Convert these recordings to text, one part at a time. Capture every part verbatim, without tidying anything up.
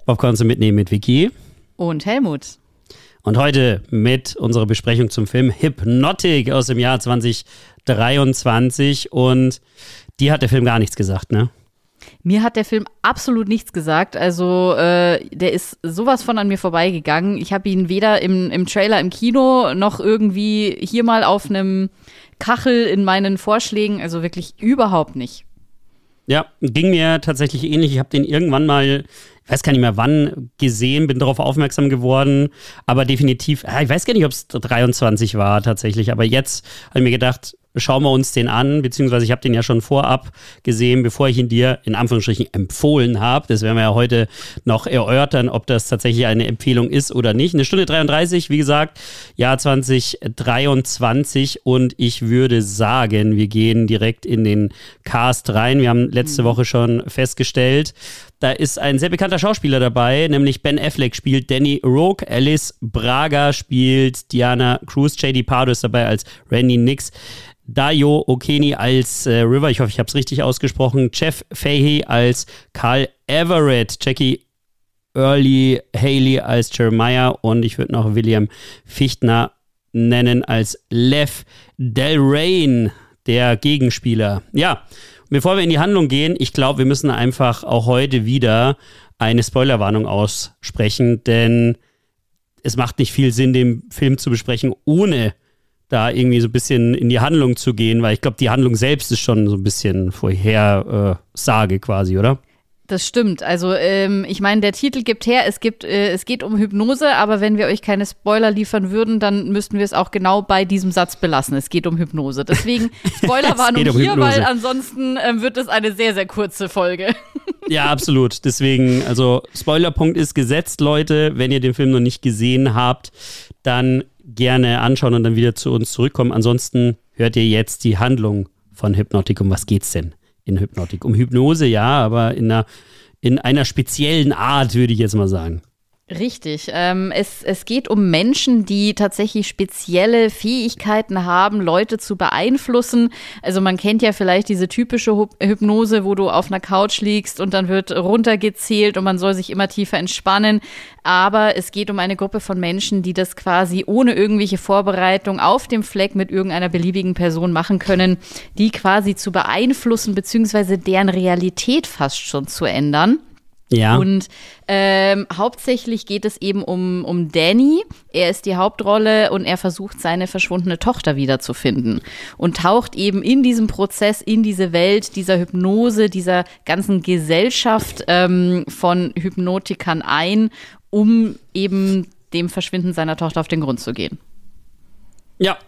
Popcorn zum Mitnehmen mit Vicky und Helmut. Und heute mit unserer Besprechung zum Film Hypnotic aus dem Jahr zwanzig dreiundzwanzig. Und dir hat der Film gar nichts gesagt, ne? Mir hat der Film absolut nichts gesagt. Also äh, der ist sowas von an mir vorbeigegangen. Ich habe ihn weder im, im Trailer im Kino noch irgendwie hier mal auf einem Kachel in meinen Vorschlägen. Also wirklich überhaupt nicht. Ja, ging mir tatsächlich ähnlich. Ich habe den irgendwann mal, ich weiß gar nicht mehr wann, gesehen, bin darauf aufmerksam geworden. Aber definitiv, ich weiß gar nicht, ob es dreiundzwanzig war tatsächlich. Aber jetzt habe ich mir gedacht, schauen wir uns den an, beziehungsweise ich habe den ja schon vorab gesehen, bevor ich ihn dir in Anführungsstrichen empfohlen habe. Das werden wir ja heute noch erörtern, ob das tatsächlich eine Empfehlung ist oder nicht. Eine Stunde dreiunddreißig, wie gesagt, Jahr zwanzig dreiundzwanzig, und ich würde sagen, wir gehen direkt in den Cast rein. Wir haben letzte Woche schon festgestellt, da ist ein sehr bekannter Schauspieler dabei, nämlich Ben Affleck spielt Danny Roque, Alice Braga spielt Diana Cruz, J D Pardo ist dabei als Randy Nix, Dayo Okeni als äh, River, ich hoffe, ich habe es richtig ausgesprochen, Jeff Fahey als Carl Everett, Jackie Early Haley als Jeremiah und ich würde noch William Fichtner nennen als Lev Del Rey, der Gegenspieler. Ja, bevor wir in die Handlung gehen, ich glaube, wir müssen einfach auch heute wieder eine Spoilerwarnung aussprechen, denn es macht nicht viel Sinn, den Film zu besprechen, ohne da irgendwie so ein bisschen in die Handlung zu gehen, weil ich glaube, die Handlung selbst ist schon so ein bisschen Vorhersage quasi, oder? Das stimmt. Also ähm, ich meine, der Titel gibt her, es gibt, äh, es geht um Hypnose, aber wenn wir euch keine Spoiler liefern würden, dann müssten wir es auch genau bei diesem Satz belassen. Es geht um Hypnose. Deswegen Spoilerwarnung um hier, Hypnose. Weil ansonsten ähm, wird es eine sehr, sehr kurze Folge. Ja, absolut. Deswegen, also Spoilerpunkt ist gesetzt, Leute. Wenn ihr den Film noch nicht gesehen habt, dann gerne anschauen und dann wieder zu uns zurückkommen. Ansonsten hört ihr jetzt die Handlung von Hypnotic. Um was geht's denn in Hypnotic? Um Hypnose, ja, aber in einer, in einer speziellen Art, würde ich jetzt mal sagen. Richtig. Ähm, es, es geht um Menschen, die tatsächlich spezielle Fähigkeiten haben, Leute zu beeinflussen. Also man kennt ja vielleicht diese typische Hypnose, wo du auf einer Couch liegst und dann wird runtergezählt und man soll sich immer tiefer entspannen. Aber es geht um eine Gruppe von Menschen, die das quasi ohne irgendwelche Vorbereitung auf dem Fleck mit irgendeiner beliebigen Person machen können, die quasi zu beeinflussen beziehungsweise deren Realität fast schon zu ändern. Ja. Und ähm, hauptsächlich geht es eben um, um Danny. Er ist die Hauptrolle und er versucht, seine verschwundene Tochter wiederzufinden und taucht eben in diesem Prozess, in diese Welt dieser Hypnose, dieser ganzen Gesellschaft ähm, von Hypnotikern ein, um eben dem Verschwinden seiner Tochter auf den Grund zu gehen. Ja.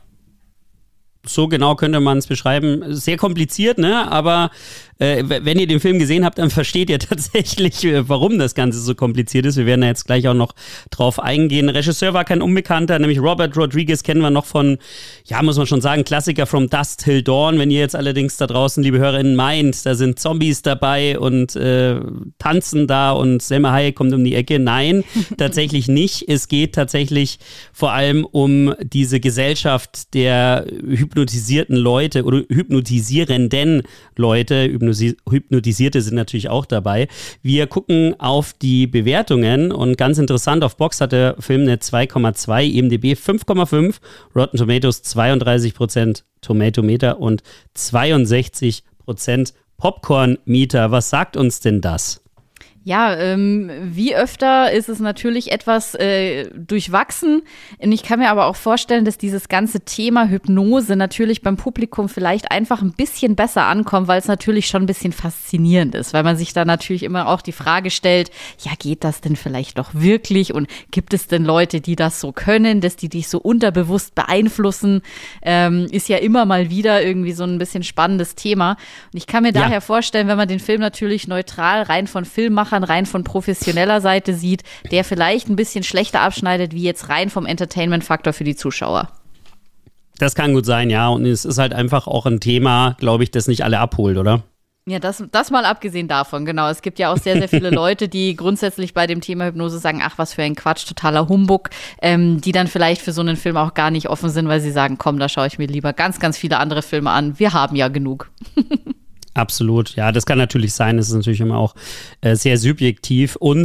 So genau könnte man es beschreiben. Sehr kompliziert, ne? Aber äh, wenn ihr den Film gesehen habt, dann versteht ihr tatsächlich, warum das Ganze so kompliziert ist. Wir werden da jetzt gleich auch noch drauf eingehen. Regisseur war kein Unbekannter, nämlich Robert Rodriguez kennen wir noch von, ja, muss man schon sagen, Klassiker From Dusk Till Dawn. Wenn ihr jetzt allerdings da draußen, liebe HörerInnen, meint, da sind Zombies dabei und äh, tanzen da und Selma Hayek kommt um die Ecke. Nein, tatsächlich nicht. Es geht tatsächlich vor allem um diese Gesellschaft der hypnotisierten Leute oder hypnotisierenden Leute. Hypnotisierte sind natürlich auch dabei. Wir gucken auf die Bewertungen und ganz interessant, auf Box hat der Film eine zwei Komma zwei, I M D B fünf Komma fünf, Rotten Tomatoes zweiunddreißig Prozent Tomatometer und zweiundsechzig Prozent Popcorn-Meter. Was sagt uns denn das? Ja, ähm, wie öfter ist es natürlich etwas äh, durchwachsen. Und ich kann mir aber auch vorstellen, dass dieses ganze Thema Hypnose natürlich beim Publikum vielleicht einfach ein bisschen besser ankommt, weil es natürlich schon ein bisschen faszinierend ist, weil man sich da natürlich immer auch die Frage stellt, ja, geht das denn vielleicht doch wirklich? Und gibt es denn Leute, die das so können, dass die dich so unterbewusst beeinflussen? Ähm, ist ja immer mal wieder irgendwie so ein bisschen spannendes Thema. Und ich kann mir daher ja. vorstellen, wenn man den Film natürlich neutral rein von Filmmachern, rein von professioneller Seite sieht, der vielleicht ein bisschen schlechter abschneidet, wie jetzt rein vom Entertainment-Faktor für die Zuschauer. Das kann gut sein, ja. Und es ist halt einfach auch ein Thema, glaube ich, das nicht alle abholt, oder? Ja, das, das mal abgesehen davon, genau. Es gibt ja auch sehr, sehr viele Leute, die grundsätzlich bei dem Thema Hypnose sagen, ach, was für ein Quatsch, totaler Humbug, ähm, die dann vielleicht für so einen Film auch gar nicht offen sind, weil sie sagen, komm, da schaue ich mir lieber ganz, ganz viele andere Filme an. Wir haben ja genug. Absolut, ja, das kann natürlich sein. Das ist natürlich immer auch äh, sehr subjektiv. Uns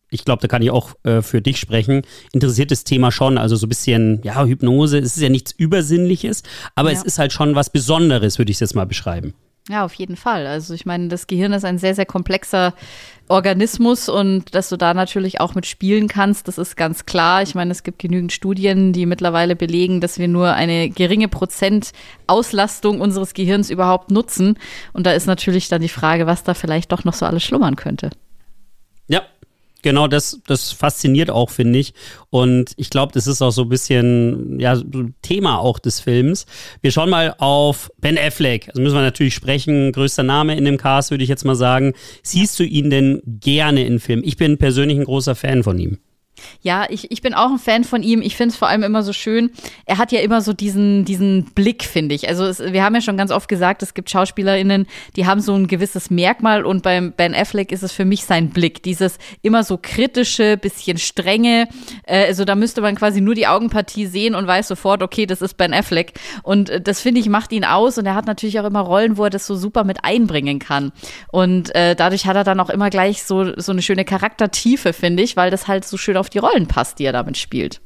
ich glaube, da kann ich auch äh, für dich sprechen, interessiert das Thema schon. Also so ein bisschen, ja, Hypnose, es ist ja nichts Übersinnliches, aber ja. es ist halt schon was Besonderes, würde ich es jetzt mal beschreiben. Ja, auf jeden Fall. Also ich meine, das Gehirn ist ein sehr, sehr komplexer Organismus und dass du da natürlich auch mit spielen kannst, das ist ganz klar. Ich meine, es gibt genügend Studien, die mittlerweile belegen, dass wir nur eine geringe Prozentauslastung unseres Gehirns überhaupt nutzen. Und da ist natürlich dann die Frage, was da vielleicht doch noch so alles schlummern könnte. Ja. Genau, das, das fasziniert auch, finde ich. Und ich glaube, das ist auch so ein bisschen, ja, Thema auch des Films. Wir schauen mal auf Ben Affleck. Also müssen wir natürlich sprechen. Größter Name in dem Cast, würde ich jetzt mal sagen. Siehst du ihn denn gerne in Filmen? Ich bin persönlich ein großer Fan von ihm. Ja, ich, ich bin auch ein Fan von ihm. Ich finde es vor allem immer so schön. Er hat ja immer so diesen, diesen Blick, finde ich. Also es, wir haben ja schon ganz oft gesagt, es gibt SchauspielerInnen, die haben so ein gewisses Merkmal und beim Ben Affleck ist es für mich sein Blick. Dieses immer so kritische, bisschen strenge. Äh, also da müsste man quasi nur die Augenpartie sehen und weiß sofort, okay, das ist Ben Affleck. Und äh, das, finde ich, macht ihn aus. Und er hat natürlich auch immer Rollen, wo er das so super mit einbringen kann. Und äh, dadurch hat er dann auch immer gleich so, so eine schöne Charaktertiefe, finde ich, weil das halt so schön auf die Rollen passt, die er damit spielt.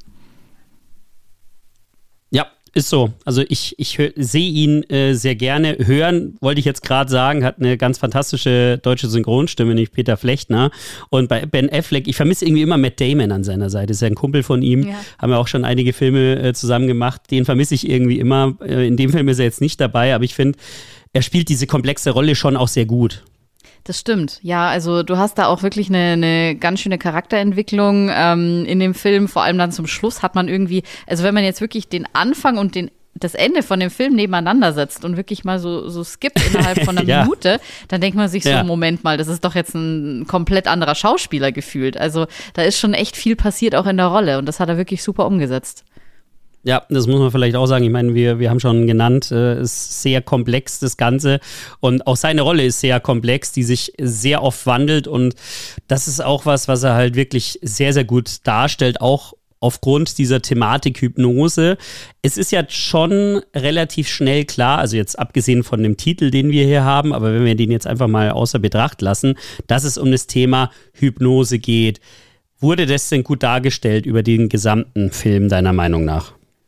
Ja, ist so. Also ich, ich sehe ihn äh, sehr gerne. Hören, wollte ich jetzt gerade sagen, hat eine ganz fantastische deutsche Synchronstimme, nämlich Peter Flechtner. Und bei Ben Affleck, ich vermisse irgendwie immer Matt Damon an seiner Seite. Ist ja ein Kumpel von ihm. Ja. Haben wir auch schon einige Filme äh, zusammen gemacht. Den vermisse ich irgendwie immer. Äh, in dem Film ist er jetzt nicht dabei, aber ich finde, er spielt diese komplexe Rolle schon auch sehr gut. Das stimmt, ja, also du hast da auch wirklich eine, eine ganz schöne Charakterentwicklung ähm, in dem Film, vor allem dann zum Schluss hat man irgendwie, also wenn man jetzt wirklich den Anfang und den das Ende von dem Film nebeneinander setzt und wirklich mal so, so skippt innerhalb von einer ja. Minute, dann denkt man sich so, ja. Moment mal, das ist doch jetzt ein komplett anderer Schauspieler gefühlt. Also da ist schon echt viel passiert auch in der Rolle und das hat er wirklich super umgesetzt. Ja, das muss man vielleicht auch sagen. Ich meine, wir, wir haben schon genannt, es äh, ist sehr komplex, das Ganze. Und auch seine Rolle ist sehr komplex, die sich sehr oft wandelt. Und das ist auch was, was er halt wirklich sehr, sehr gut darstellt, auch aufgrund dieser Thematik Hypnose. Es ist ja schon relativ schnell klar, also jetzt abgesehen von dem Titel, den wir hier haben, aber wenn wir den jetzt einfach mal außer Betracht lassen, dass es um das Thema Hypnose geht. Wurde das denn gut dargestellt über den gesamten Film, deiner Meinung nach?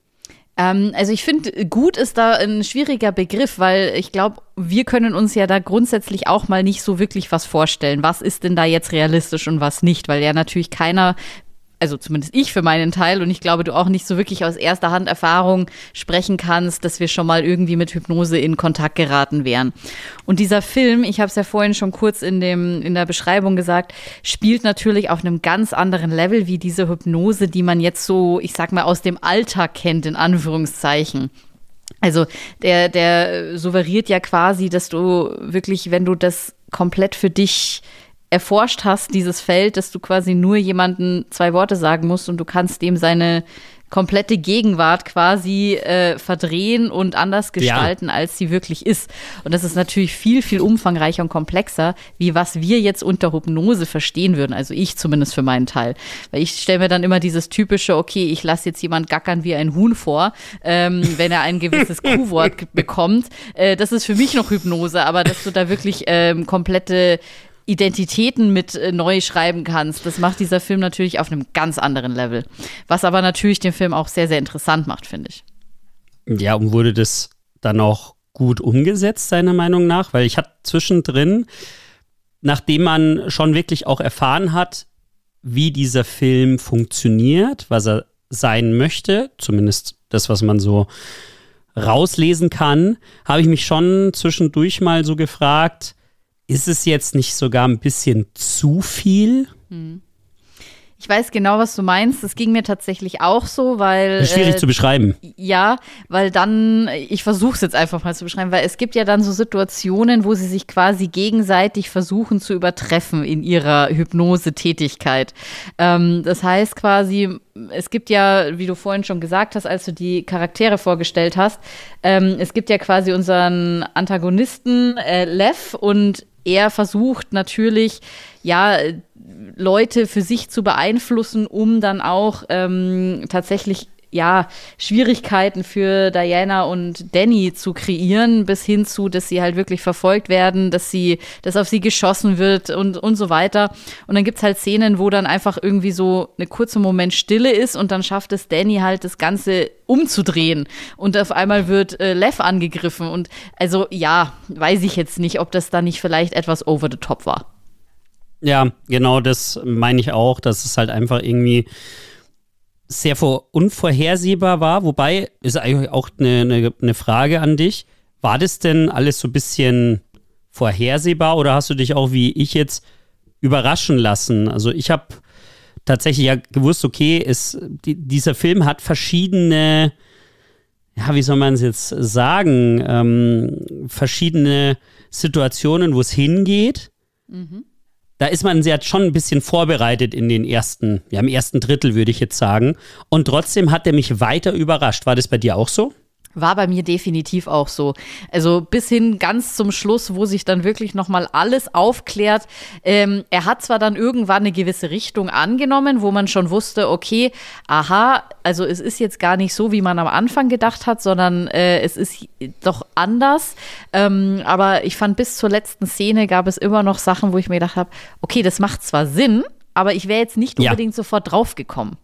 Ähm, also ich finde, gut ist da ein schwieriger Begriff, weil ich glaube, wir können uns ja da grundsätzlich auch mal nicht so wirklich was vorstellen. Was ist denn da jetzt realistisch und was nicht? Weil ja natürlich keiner, also zumindest ich für meinen Teil und ich glaube, du auch nicht so wirklich aus erster Hand Erfahrung sprechen kannst, dass wir schon mal irgendwie mit Hypnose in Kontakt geraten wären. Und dieser Film, ich habe es ja vorhin schon kurz in dem in der Beschreibung gesagt, spielt natürlich auf einem ganz anderen Level wie diese Hypnose, die man jetzt so, ich sag mal, aus dem Alltag kennt, in Anführungszeichen. Also der, der suggeriert ja quasi, dass du wirklich, wenn du das komplett für dich erforscht hast, dieses Feld, dass du quasi nur jemanden zwei Worte sagen musst und du kannst dem seine komplette Gegenwart quasi äh, verdrehen und anders gestalten, ja. als sie wirklich ist. Und das ist natürlich viel, viel umfangreicher und komplexer, wie was wir jetzt unter Hypnose verstehen würden. Also ich zumindest für meinen Teil. Weil ich stelle mir dann immer dieses typische, okay, ich lasse jetzt jemand gackern wie ein Huhn vor, ähm, wenn er ein gewisses Q-Wort bekommt. Äh, das ist für mich noch Hypnose, aber dass du da wirklich ähm, komplette Identitäten mit äh, neu schreiben kannst. Das macht dieser Film natürlich auf einem ganz anderen Level. Was aber natürlich den Film auch sehr, sehr interessant macht, finde ich. Ja, und wurde das dann auch gut umgesetzt, seiner Meinung nach? Weil ich hatte zwischendrin, nachdem man schon wirklich auch erfahren hat, wie dieser Film funktioniert, was er sein möchte, zumindest das, was man so rauslesen kann, habe ich mich schon zwischendurch mal so gefragt, ist es jetzt nicht sogar ein bisschen zu viel? Hm. Ich weiß genau, was du meinst. Das ging mir tatsächlich auch so, weil das ist schwierig äh, zu beschreiben. Ja, weil dann, ich versuche es jetzt einfach mal zu beschreiben, weil es gibt ja dann so Situationen, wo sie sich quasi gegenseitig versuchen zu übertreffen in ihrer Hypnose-Tätigkeit. Ähm, das heißt quasi, es gibt ja, wie du vorhin schon gesagt hast, als du die Charaktere vorgestellt hast, ähm, es gibt ja quasi unseren Antagonisten äh, Lev und er versucht natürlich, ja, Leute für sich zu beeinflussen, um dann auch ähm, tatsächlich ja, Schwierigkeiten für Diana und Danny zu kreieren, bis hin zu, dass sie halt wirklich verfolgt werden, dass sie, dass auf sie geschossen wird und, und so weiter. Und dann gibt's halt Szenen, wo dann einfach irgendwie so eine kurze Moment Stille ist und dann schafft es Danny halt, das Ganze umzudrehen. Und auf einmal wird äh, Lev angegriffen. Und also, ja, weiß ich jetzt nicht, ob das da nicht vielleicht etwas over the top war. Ja, genau, das meine ich auch, dass es halt einfach irgendwie sehr vor unvorhersehbar war, wobei, ist eigentlich auch eine, eine, eine Frage an dich, war das denn alles so ein bisschen vorhersehbar oder hast du dich auch wie ich jetzt überraschen lassen? Also ich habe tatsächlich ja gewusst, okay, es, die, dieser Film hat verschiedene, ja, wie soll man es jetzt sagen, ähm, verschiedene Situationen, wo es hingeht. Mhm. Da ist man ja schon ein bisschen vorbereitet in den ersten, ja im ersten Drittel würde ich jetzt sagen. Und trotzdem hat er mich weiter überrascht. War das bei dir auch so? War bei mir definitiv auch so. Also bis hin ganz zum Schluss, wo sich dann wirklich nochmal alles aufklärt. Ähm, er hat zwar dann irgendwann eine gewisse Richtung angenommen, wo man schon wusste, okay, aha, also es ist jetzt gar nicht so, wie man am Anfang gedacht hat, sondern äh, es ist doch anders. Ähm, aber ich fand, bis zur letzten Szene gab es immer noch Sachen, wo ich mir gedacht habe, okay, das macht zwar Sinn, aber ich wäre jetzt nicht unbedingt ja. sofort draufgekommen.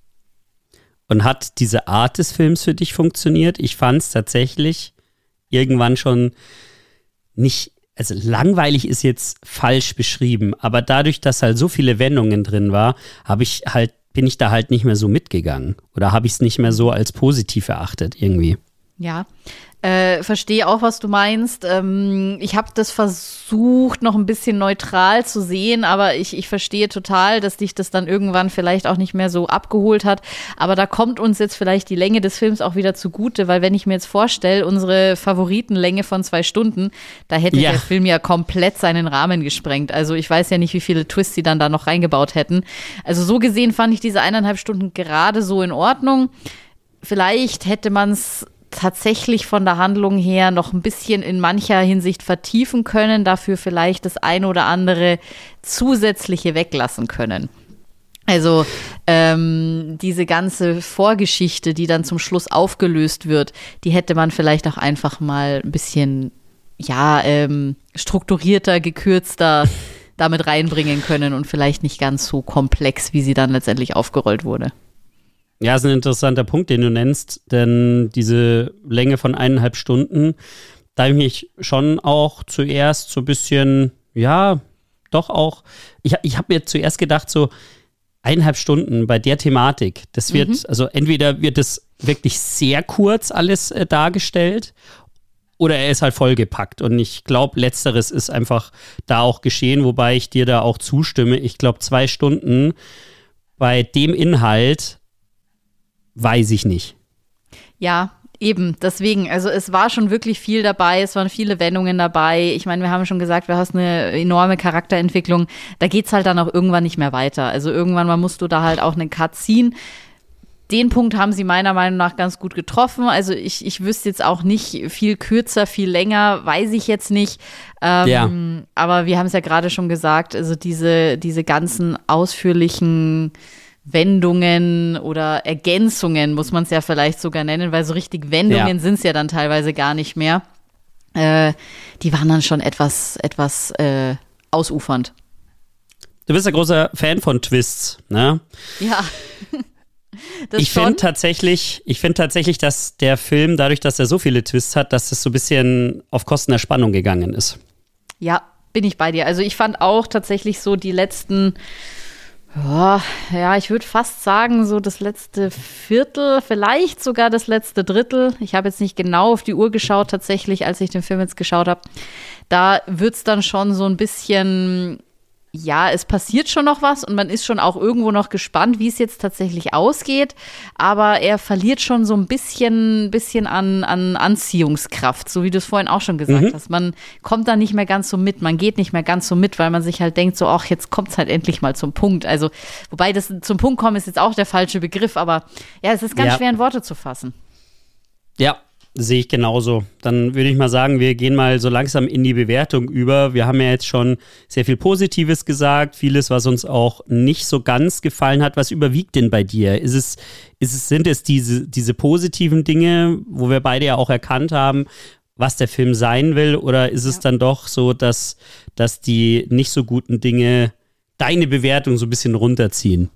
Und hat diese Art des Films für dich funktioniert? Ich fand es tatsächlich irgendwann schon nicht, also langweilig ist jetzt falsch beschrieben, aber dadurch, dass halt so viele Wendungen drin war, habe ich halt, bin ich da halt nicht mehr so mitgegangen oder habe ich es nicht mehr so als positiv erachtet irgendwie. Ja, äh, verstehe auch, was du meinst. Ähm, ich habe das versucht, noch ein bisschen neutral zu sehen, aber ich, ich verstehe total, dass dich das dann irgendwann vielleicht auch nicht mehr so abgeholt hat. Aber da kommt uns jetzt vielleicht die Länge des Films auch wieder zugute, weil wenn ich mir jetzt vorstelle, unsere Favoritenlänge von zwei Stunden, da hätte ja. der Film ja komplett seinen Rahmen gesprengt. Also ich weiß ja nicht, wie viele Twists sie dann da noch reingebaut hätten. Also so gesehen fand ich diese eineinhalb Stunden gerade so in Ordnung. Vielleicht hätte man es tatsächlich von der Handlung her noch ein bisschen in mancher Hinsicht vertiefen können, dafür vielleicht das eine oder andere zusätzliche weglassen können. Also ähm, diese ganze Vorgeschichte, die dann zum Schluss aufgelöst wird, die hätte man vielleicht auch einfach mal ein bisschen ja ähm, strukturierter, gekürzter damit reinbringen können und vielleicht nicht ganz so komplex, wie sie dann letztendlich aufgerollt wurde. Ja, ist ein interessanter Punkt, den du nennst, denn diese Länge von eineinhalb Stunden, da habe ich mich schon auch zuerst so ein bisschen, ja, doch auch, ich, ich habe mir zuerst gedacht, so eineinhalb Stunden bei der Thematik, das wird, mhm. also entweder wird es wirklich sehr kurz alles äh, dargestellt oder er ist halt vollgepackt und ich glaube, letzteres ist einfach da auch geschehen, wobei ich dir da auch zustimme. Ich glaube, zwei Stunden bei dem Inhalt weiß ich nicht. Ja, eben, deswegen, also es war schon wirklich viel dabei, es waren viele Wendungen dabei. Ich meine, wir haben schon gesagt, du hast eine enorme Charakterentwicklung. Da geht's halt dann auch irgendwann nicht mehr weiter. Also irgendwann mal musst du da halt auch einen Cut ziehen. Den Punkt haben sie meiner Meinung nach ganz gut getroffen. Also ich, ich wüsste jetzt auch nicht viel kürzer, viel länger, weiß ich jetzt nicht. Ähm, ja. Aber wir haben es ja gerade schon gesagt, also diese, diese ganzen ausführlichen Wendungen oder Ergänzungen, muss man es ja vielleicht sogar nennen, weil so richtig Wendungen ja. sind es ja dann teilweise gar nicht mehr. Äh, die waren dann schon etwas, etwas äh, ausufernd. Du bist ein großer Fan von Twists, ne? Ja. Das ich finde tatsächlich, ich finde tatsächlich, dass der Film, dadurch, dass er so viele Twists hat, dass es so ein bisschen auf Kosten der Spannung gegangen ist. Ja, bin ich bei dir. Also ich fand auch tatsächlich so die letzten Oh, ja, ich würde fast sagen, so das letzte Viertel, vielleicht sogar das letzte Drittel. Ich habe jetzt nicht genau auf die Uhr geschaut, tatsächlich, als ich den Film jetzt geschaut habe. Da wird es dann schon so ein bisschen, ja, es passiert schon noch was und man ist schon auch irgendwo noch gespannt, wie es jetzt tatsächlich ausgeht. Aber er verliert schon so ein bisschen, bisschen an, an Anziehungskraft, so wie du es vorhin auch schon gesagt mhm. hast. Man kommt da nicht mehr ganz so mit, man geht nicht mehr ganz so mit, weil man sich halt denkt, so, ach, jetzt kommt es halt endlich mal zum Punkt. Also, wobei das zum Punkt kommen ist jetzt auch der falsche Begriff, aber ja, es ist ganz ja. schwer in Worte zu fassen. Ja, sehe ich genauso. Dann würde ich mal sagen, wir gehen mal so langsam in die Bewertung über. Wir haben ja jetzt schon sehr viel Positives gesagt, vieles, was uns auch nicht so ganz gefallen hat. Was überwiegt denn bei dir? Ist es, ist es, sind es diese, diese positiven Dinge, wo wir beide ja auch erkannt haben, was der Film sein will? Oder ist es ja. dann doch so, dass, dass die nicht so guten Dinge deine Bewertung so ein bisschen runterziehen?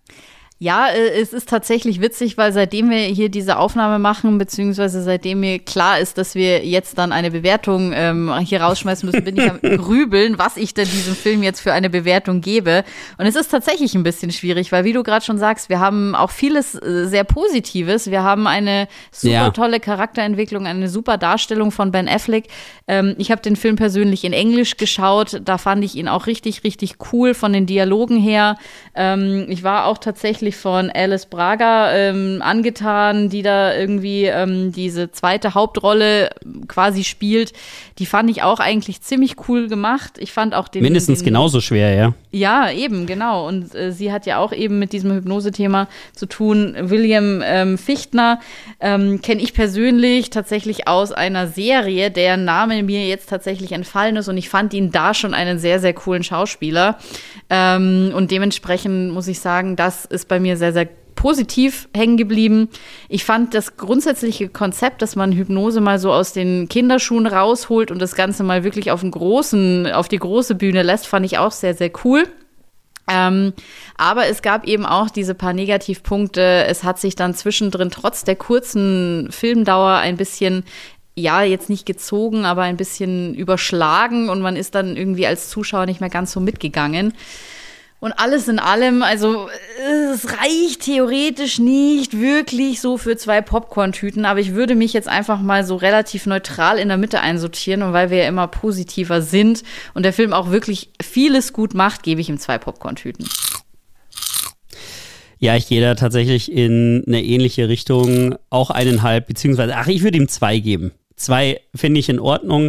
Ja, es ist tatsächlich witzig, weil seitdem wir hier diese Aufnahme machen, beziehungsweise seitdem mir klar ist, dass wir jetzt dann eine Bewertung ähm, hier rausschmeißen müssen, bin ich am Grübeln, was ich denn diesem Film jetzt für eine Bewertung gebe. Und es ist tatsächlich ein bisschen schwierig, weil wie du gerade schon sagst, wir haben auch vieles äh, sehr Positives. Wir haben eine super ja. tolle Charakterentwicklung, eine super Darstellung von Ben Affleck. Ähm, ich habe den Film persönlich in Englisch geschaut. Da fand ich ihn auch richtig, richtig cool von den Dialogen her. Ähm, ich war auch tatsächlich von Alice Braga ähm, angetan, die da irgendwie ähm, diese zweite Hauptrolle quasi spielt. Die fand ich auch eigentlich ziemlich cool gemacht. Ich fand auch den mindestens den, genauso schwer, ja. Ja, eben, genau. Und äh, sie hat ja auch eben mit diesem Hypnose-Thema zu tun. William ähm, Fichtner ähm, kenne ich persönlich tatsächlich aus einer Serie, deren Name mir jetzt tatsächlich entfallen ist. Und ich fand ihn da schon einen sehr, sehr coolen Schauspieler. Ähm, und dementsprechend muss ich sagen, das ist bei mir sehr, sehr positiv hängen geblieben. Ich fand das grundsätzliche Konzept, dass man Hypnose mal so aus den Kinderschuhen rausholt und das Ganze mal wirklich auf den großen, auf die große Bühne lässt, fand ich auch sehr, sehr cool. Ähm, aber es gab eben auch diese paar Negativpunkte. Es hat sich dann zwischendrin trotz der kurzen Filmdauer ein bisschen, ja, jetzt nicht gezogen, aber ein bisschen überschlagen und man ist dann irgendwie als Zuschauer nicht mehr ganz so mitgegangen. Und alles in allem, also es reicht theoretisch nicht wirklich so für zwei Popcorn-Tüten, aber ich würde mich jetzt einfach mal so relativ neutral in der Mitte einsortieren und weil wir ja immer positiver sind und der Film auch wirklich vieles gut macht, gebe ich ihm zwei Popcorn-Tüten. Ja, ich gehe da tatsächlich in eine ähnliche Richtung, auch eineinhalb, beziehungsweise, ach, ich würde ihm zwei geben. Zwei finde ich in Ordnung.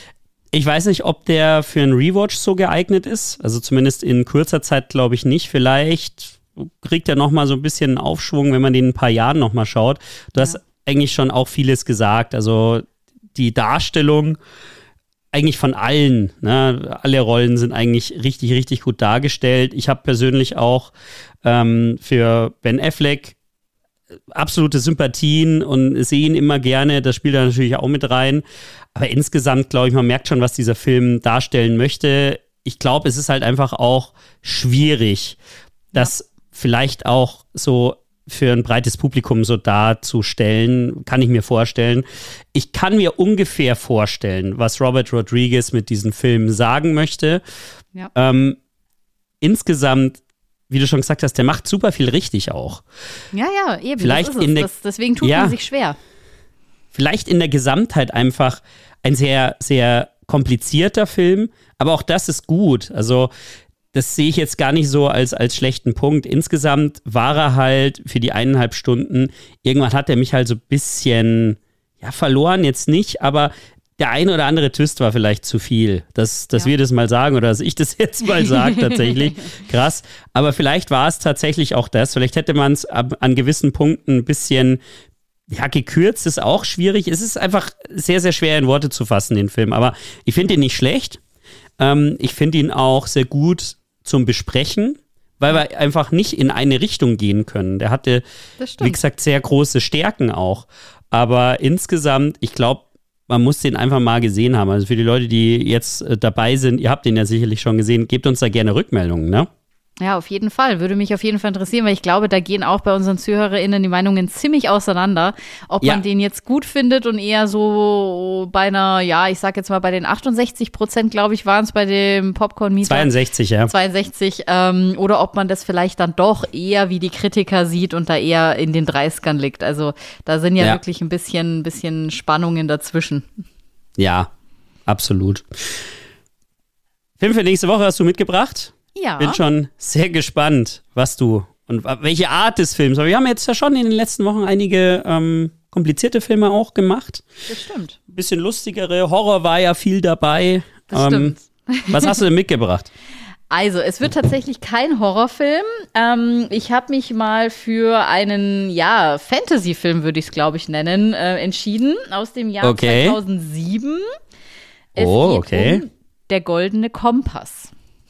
Ich weiß nicht, ob der für einen Rewatch so geeignet ist. Also zumindest in kurzer Zeit glaube ich nicht. Vielleicht kriegt er noch mal so ein bisschen einen Aufschwung, wenn man den in ein paar Jahren noch mal schaut. Du ja. hast eigentlich schon auch vieles gesagt. Also die Darstellung eigentlich von allen, ne? Alle Rollen sind eigentlich richtig, richtig gut dargestellt. Ich habe persönlich auch ähm, für Ben Affleck absolute Sympathien und sehe ihn immer gerne. Das spielt da natürlich auch mit rein. Aber insgesamt, glaube ich, man merkt schon, was dieser Film darstellen möchte. Ich glaube, es ist halt einfach auch schwierig, das ja. vielleicht auch so für ein breites Publikum so darzustellen, kann ich mir vorstellen. Ich kann mir ungefähr vorstellen, was Robert Rodriguez mit diesem Film sagen möchte. Ja. Ähm, insgesamt, wie du schon gesagt hast, der macht super viel richtig auch. Ja, ja, eben. Vielleicht das ist es. in der, das, deswegen tut ja, man sich schwer. Vielleicht in der Gesamtheit einfach ein sehr, sehr komplizierter Film, aber auch das ist gut. Also das sehe ich jetzt gar nicht so als, als schlechten Punkt. Insgesamt war er halt für die eineinhalb Stunden, irgendwann hat er mich halt so ein bisschen, ja, verloren jetzt nicht, aber der eine oder andere Twist war vielleicht zu viel, dass, dass ja. wir das mal sagen oder dass ich das jetzt mal sage tatsächlich. Krass. Aber vielleicht war es tatsächlich auch das. Vielleicht hätte man es an gewissen Punkten ein bisschen, ja, gekürzt, ist auch schwierig. Es ist einfach sehr, sehr schwer in Worte zu fassen, den Film. Aber ich finde ihn nicht schlecht. Ähm, ich finde ihn auch sehr gut zum Besprechen, weil wir einfach nicht in eine Richtung gehen können. Der hatte, wie gesagt, sehr große Stärken auch. Aber insgesamt, ich glaube, man muss den einfach mal gesehen haben. Also für die Leute, die jetzt äh, dabei sind, ihr habt den ja sicherlich schon gesehen, gebt uns da gerne Rückmeldungen, ne? Ja, auf jeden Fall. Würde mich auf jeden Fall interessieren, weil ich glaube, da gehen auch bei unseren ZuhörerInnen die Meinungen ziemlich auseinander. Ob ja. man den jetzt gut findet und eher so bei einer, ja, ich sag jetzt mal bei den achtundsechzig Prozent, glaube ich, waren es bei dem Popcorn-Mieter. zweiundsechzig, ja. zweiundsechzig, ähm, oder ob man das vielleicht dann doch eher wie die Kritiker sieht und da eher in den dreißigern liegt. Also da sind ja, ja. wirklich ein bisschen, ein bisschen Spannungen dazwischen. Ja, absolut. Film für nächste Woche hast du mitgebracht? Ja. Bin schon sehr gespannt, was du und welche Art des Films. Aber wir haben jetzt ja schon in den letzten Wochen einige ähm, komplizierte Filme auch gemacht. Das stimmt. Ein bisschen lustigere. Horror war ja viel dabei. Das ähm, stimmt. Was hast du denn mitgebracht? Also, es wird tatsächlich kein Horrorfilm. Ähm, ich habe mich mal für einen, ja, Fantasy-Film, würde ich es, glaube ich, nennen, äh, entschieden, aus dem Jahr okay. zweitausendsieben. Es oh, geht okay. um Der goldene Kompass.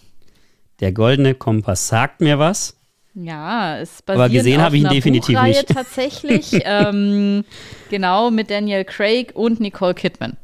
Der goldene Kompass sagt mir was. Ja, es basiert Aber gesehen auf habe ich ihn einer definitiv Buchreihe nicht. tatsächlich. ähm, genau, mit Daniel Craig und Nicole Kidman.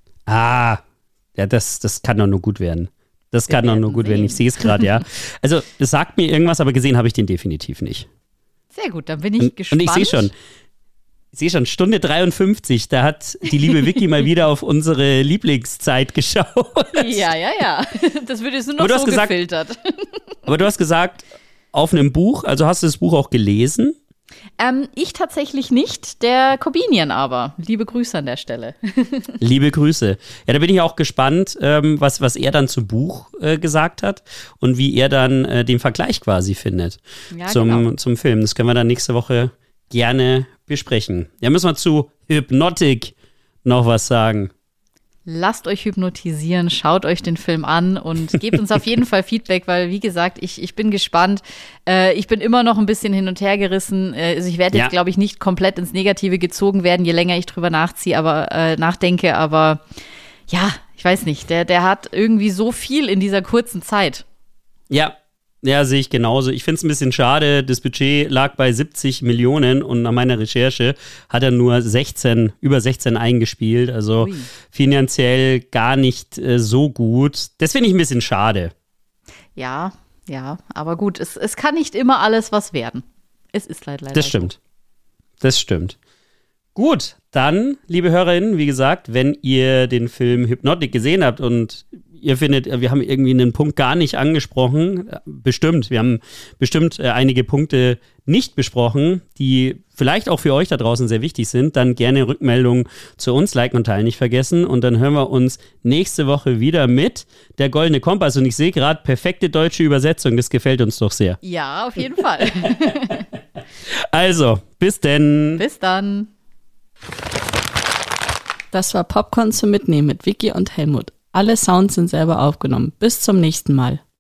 Ah, ja, das, das kann doch nur gut werden. Das kann Wir doch nur werden gut werden. Ich sehen. sehe es gerade, ja. Also, es sagt mir irgendwas, aber gesehen habe ich den definitiv nicht. Sehr gut, dann bin ich Und, gespannt. und ich sehe schon, ich sehe schon, Stunde dreiundfünfzig, da hat die liebe Vicky mal wieder auf unsere Lieblingszeit geschaut. Ja, ja, ja. Das wird jetzt nur noch Aber du so hast gesagt- gefiltert. Aber du hast gesagt, auf einem Buch, also hast du das Buch auch gelesen? Ähm, ich tatsächlich nicht, der Corbinian aber. Liebe Grüße an der Stelle. Liebe Grüße. Ja, da bin ich auch gespannt, ähm, was, was er dann zum Buch äh, gesagt hat und wie er dann äh, den Vergleich quasi findet Ja, zum, genau. zum Film. Das können wir dann nächste Woche gerne besprechen. Ja, müssen wir zu Hypnotic noch was sagen. Lasst euch hypnotisieren, schaut euch den Film an und gebt uns auf jeden Fall Feedback, weil, wie gesagt, ich, ich bin gespannt. Äh, ich bin immer noch ein bisschen hin und her gerissen. Äh, also ich werde jetzt, Ja. glaube ich, nicht komplett ins Negative gezogen werden, je länger ich drüber nachziehe, aber äh, nachdenke. Aber ja, ich weiß nicht, der, der hat irgendwie so viel in dieser kurzen Zeit. Ja, ja, sehe ich genauso. Ich finde es ein bisschen schade, das Budget lag bei siebzig Millionen und nach meiner Recherche hat er nur sechzehn, über sechzehn eingespielt. Also Ui. finanziell gar nicht äh, so gut. Das finde ich ein bisschen schade. Ja, ja, aber gut, es, es kann nicht immer alles was werden. Es ist leider leider Das stimmt. Das stimmt. Gut, dann, liebe Hörerinnen, wie gesagt, wenn ihr den Film Hypnotic gesehen habt und ihr findet, wir haben irgendwie einen Punkt gar nicht angesprochen, bestimmt, wir haben bestimmt äh, einige Punkte nicht besprochen, die vielleicht auch für euch da draußen sehr wichtig sind, dann gerne Rückmeldungen zu uns, liken und teilen nicht vergessen und dann hören wir uns nächste Woche wieder mit Der goldene Kompass und ich sehe gerade, perfekte deutsche Übersetzung, das gefällt uns doch sehr. Ja, auf jeden Fall. Also, bis denn. Bis dann. Das war Popcorn zum Mitnehmen mit Vicky und Helmut. Alle Sounds sind selber aufgenommen. Bis zum nächsten Mal.